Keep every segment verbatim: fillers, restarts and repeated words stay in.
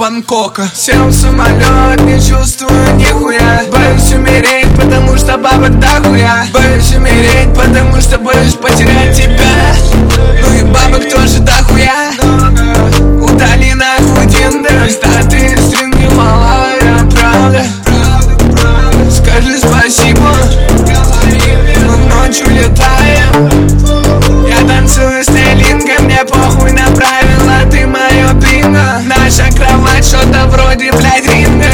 Бангкока. Сел в самолет, не чувствую нихуя. Боюсь умереть, потому что бабок дохуя. Боюсь умереть, потому что боюсь потерять тебя. Ну и бабок тоже дохуя. Удали нахуй Тиндер, статы, стринги, малая правда. Скажи спасибо, мы ночью летаем. Я танцую с Нелинго, мне похуй на правила, ты моё бинго. Наша кровать что-то вроде, блядь, ринга.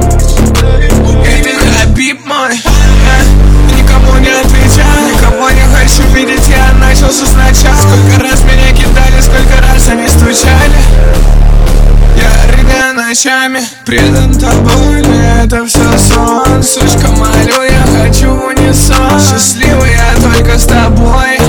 И ты Хабиб мой, я никому не отвечаю, никого не хочу видеть, я начался сначала. Сколько раз меня кидали, сколько раз они стучали. Я рыгаю ночами, предан тобой, но это все сон. Сучка, молю, я хочу в унисон. Счастливый я только с тобой.